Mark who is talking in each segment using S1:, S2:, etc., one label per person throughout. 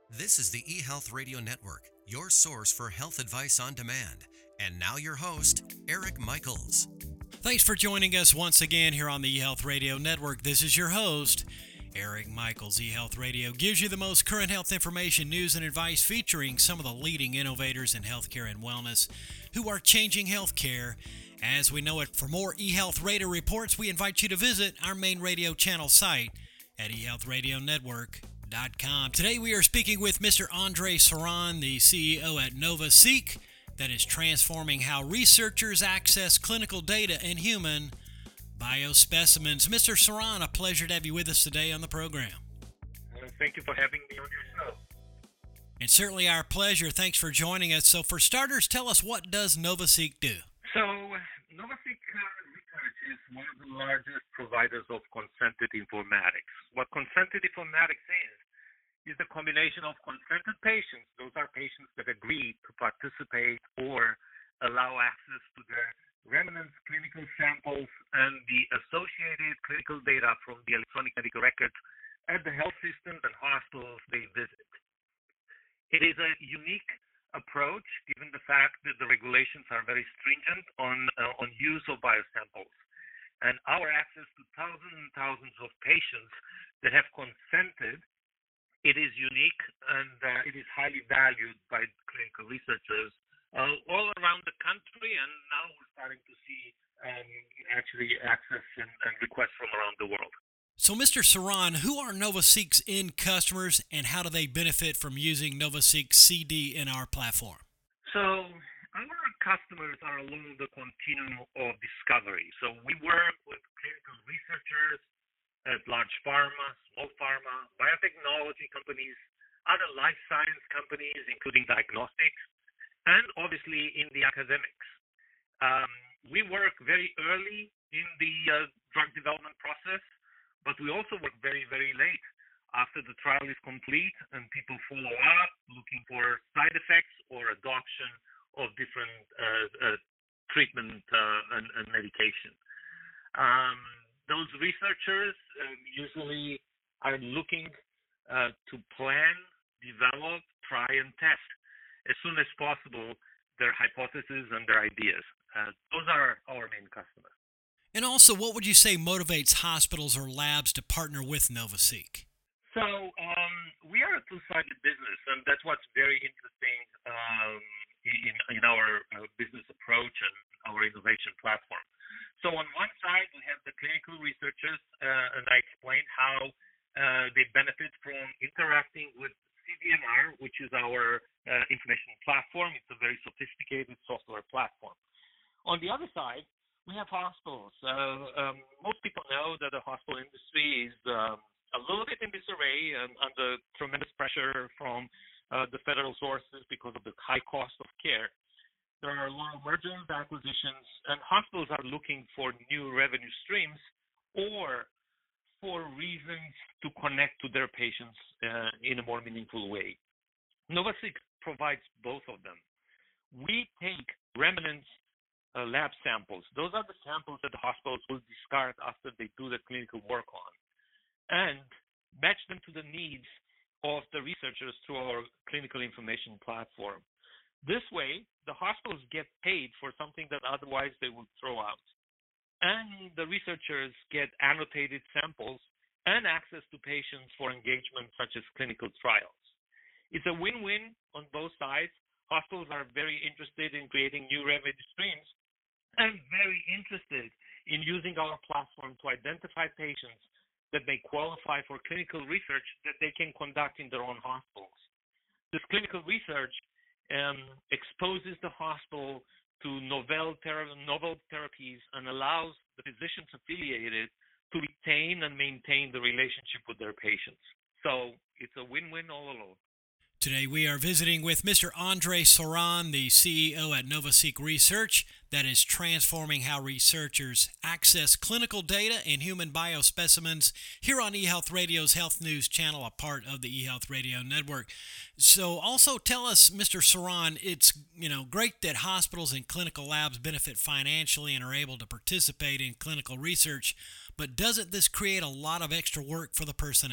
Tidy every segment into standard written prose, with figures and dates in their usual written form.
S1: This is the eHealth Radio Network, your source for health advice on demand. And now your host, Eric Michaels.
S2: Thanks for joining us once again here on the eHealth Radio Network. This is your host, Eric Michaels. eHealth Radio gives you the most current health information, news, and advice featuring some of the leading innovators in healthcare and wellness who are changing healthcare as we know it. For more eHealth Radio reports, we invite you to visit our main radio channel site at eHealthRadioNetwork.com. Today we are speaking with Mr. Andre Saran, the CEO at NovaSeq, that is transforming how researchers access clinical data in human biospecimens. Mr. Saran, a pleasure to have you with us today on the program.
S3: Thank you for having me on your show.
S2: It's certainly our pleasure. Thanks for joining us. So for starters, tell us, what does NovaSeq do?
S3: So NovaSeq Research is one of the largest providers of consented informatics. What consented informatics is the combination of consented patients. Those are patients that agree to participate or allow access to their remnants clinical samples and the associated clinical data from the electronic medical records at the health systems and hospitals they visit. It is a unique approach given the fact that the regulations are very stringent on use of biosamples. And our access to thousands and thousands of patients that have consented, it is unique and it is highly valued by clinical researchers all around the country, and now we're starting to see actually access and requests from around the world.
S2: So, Mr. Saran, who are NovaSeq's end customers, and how do they benefit from using NovaSeq CD in our platform?
S3: So, our customers are along the continuum of discovery. So, we work with clinical researchers at large pharma, small pharma, biotechnology companies, other life science companies, including diagnostics, and obviously in the academics. We work very early in the drug development process, but we also work very, very late after the trial is complete and people follow up looking for side effects or adoption of different treatment and medication. Those researchers usually are looking to plan, develop, try, and test as soon as possible their hypotheses and their ideas. Those are our main customers.
S2: And also, what would you say motivates hospitals or labs to partner with NovaSeq?
S3: So we are a two-sided business, and that's what's very interesting in our business approach and our innovation platform. So on one side, we have the clinical researchers, and I explained how they benefit from interacting with CDMR, which is our information platform. It's a very sophisticated software platform. On the other side, we have hospitals. Most people know that the hospital industry is a little bit in disarray and under tremendous pressure from the federal sources because of the high cost of care. There are a lot of mergers, acquisitions, and hospitals are looking for new revenue streams or for reasons to connect to their patients in a more meaningful way. NovaSeq provides both of them. We take remnants lab samples. Those are the samples that the hospitals will discard after they do the clinical work on, and match them to the needs of the researchers through our clinical information platform. This way, the hospitals get paid for something that otherwise they would throw out, and the researchers get annotated samples and access to patients for engagement such as clinical trials. It's a win-win on both sides. Hospitals are very interested in creating new revenue streams and very interested in using our platform to identify patients that may qualify for clinical research that they can conduct in their own hospitals. This clinical research exposes the hospital to novel therapies and allows the physicians affiliated to retain and maintain the relationship with their patients. So it's a win-win all along.
S2: Today we are visiting with Mr. Andre Saran, the CEO at NovaSeq Research, that is transforming how researchers access clinical data in human biospecimens here on eHealth Radio's Health News channel, a part of the eHealth Radio Network. So also tell us, Mr. Saran, it's great that hospitals and clinical labs benefit financially and are able to participate in clinical research, but doesn't this create a lot of extra work for the personnel?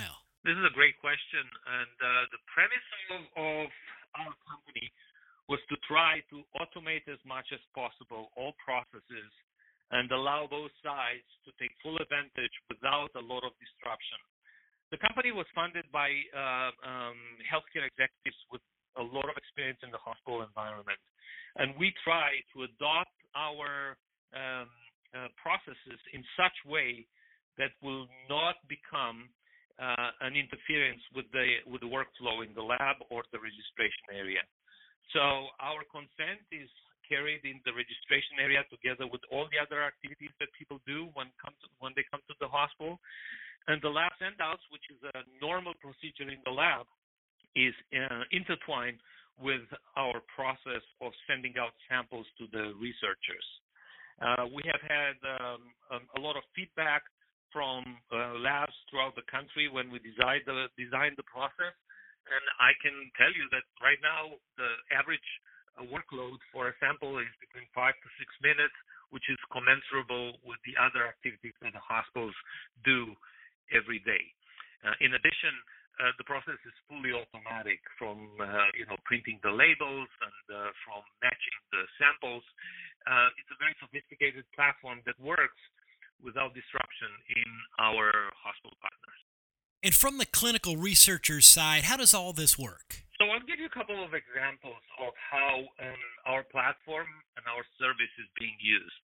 S3: This is a great question, and the premise of our company was to try to automate as much as possible all processes and allow both sides to take full advantage without a lot of disruption. The company was funded by healthcare executives with a lot of experience in the hospital environment, and we try to adopt our processes in such way that will not become an interference with the workflow in the lab or the registration area. So our consent is carried in the registration area together with all the other activities that people do when they come to the hospital. And the lab send-outs, which is a normal procedure in the lab, is intertwined with our process of sending out samples to the researchers. We have had a lot of feedback from labs throughout the country when we designed the process. And I can tell you that right now the average workload for a sample is between 5 to 6 minutes, which is commensurable with the other activities that the hospitals do every day. In addition, the process is fully automatic from printing the labels and from matching the samples. It's a very sophisticated platform that works without disruption in our hospital partners.
S2: And from the clinical researcher's side, how does all this work?
S3: So I'll give you a couple of examples of how our platform and our service is being used.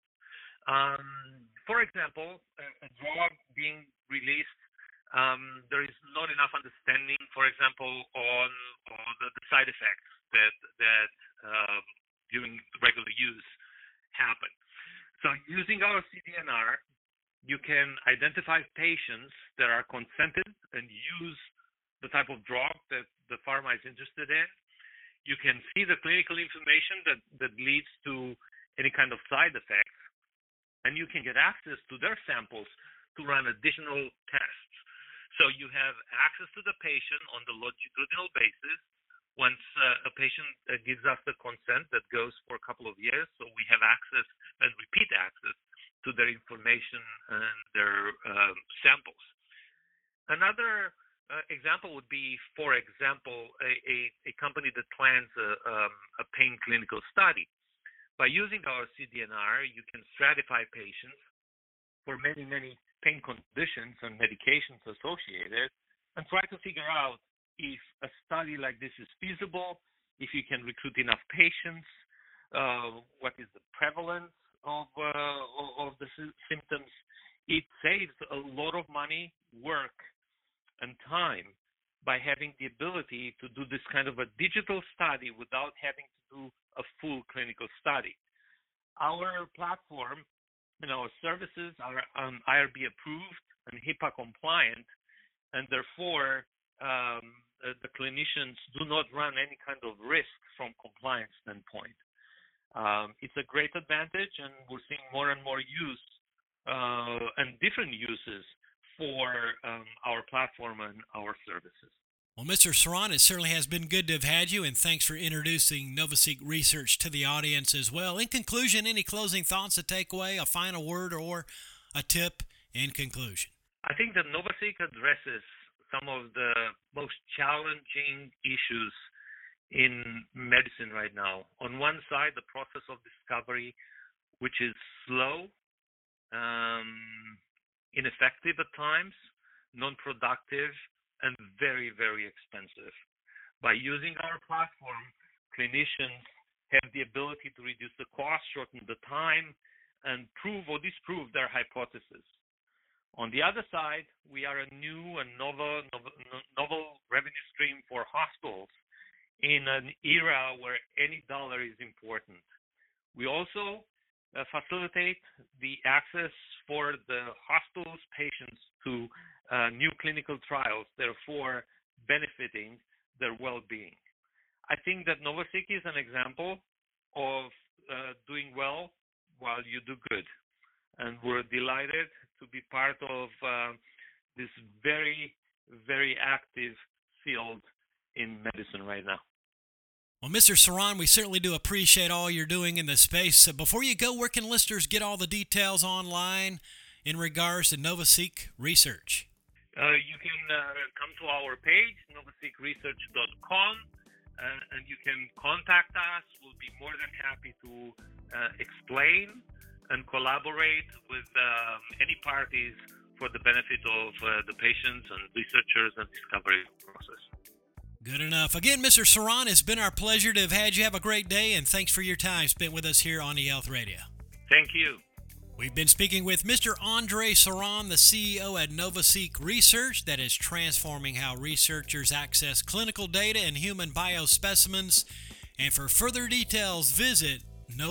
S3: For example, a drug being released, there is not enough understanding, for example, on the side effects that during regular use happen. So using our CDNR, you can identify patients that are consented and use the type of drug that the pharma is interested in. You can see the clinical information that leads to any kind of side effects, and you can get access to their samples to run additional tests. So you have access to the patient on the longitudinal basis. Once a patient gives us the consent, that goes for a couple of years, so we have access and repeat access to their information and their samples. Another example would be, for example, a company that plans a pain clinical study. By using our CDNR, you can stratify patients for many, many pain conditions and medications associated and try to figure out if a study like this is feasible, if you can recruit enough patients, what is the prevalence of the symptoms. It saves a lot of money, work, and time by having the ability to do this kind of a digital study without having to do a full clinical study. Our platform and our services are IRB approved and HIPAA compliant, and therefore the clinicians do not run any kind of risk from compliance standpoint. It's a great advantage, and we're seeing more and more use and different uses for our platform and our services.
S2: Well, Mr. Saran, it certainly has been good to have had you, and thanks for introducing NovaSeq Research to the audience as well. In conclusion, any closing thoughts, a takeaway, a final word, or a tip in conclusion?
S3: I think that NovaSeq addresses some of the most challenging issues in medicine right now. On one side, the process of discovery, which is slow, ineffective at times, non-productive, and very, very expensive. By using our platform, clinicians have the ability to reduce the cost, shorten the time, and prove or disprove their hypothesis. On the other side, we are a new and novel revenue stream for hospitals in an era where any dollar is important. We also facilitate the access for the hospital's patients to new clinical trials, therefore benefiting their well-being. I think that NovaSeq is an example of doing well while you do good. And we're delighted to be part of this very, very active field in medicine right now.
S2: Well, Mr. Saran, we certainly do appreciate all you're doing in this space. Before you go, where can listeners get all the details online in regards to NovaSeq Research?
S3: You can come to our page, novaseekresearch.com, and you can contact us. We'll be more than happy to explain and collaborate with any parties for the benefit of the patients and researchers and discovery process.
S2: Good enough. Again, Mr. Saran, it's been our pleasure to have had you. Have a great day, and thanks for your time spent with us here on eHealth Radio.
S3: Thank you.
S2: We've been speaking with Mr. Andre Saran, the CEO at NovaSeek Research, that is transforming how researchers access clinical data and human biospecimens. And for further details, visit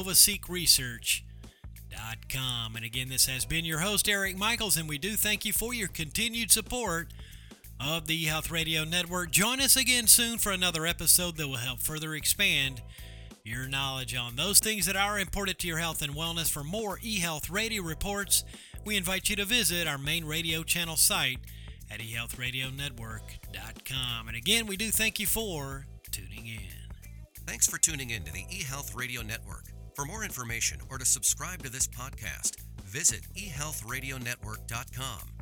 S2: NovaSeekResearch.com. And again, this has been your host, Eric Michaels, and we do thank you for your continued support of the eHealth Radio Network. Join us again soon for another episode that will help further expand your knowledge on those things that are important to your health and wellness. For more eHealth Radio reports, we invite you to visit our main radio channel site at eHealthRadioNetwork.com. And again, we do thank you for tuning in.
S1: Thanks for tuning in to the eHealth Radio Network. For more information or to subscribe to this podcast, visit eHealthRadioNetwork.com.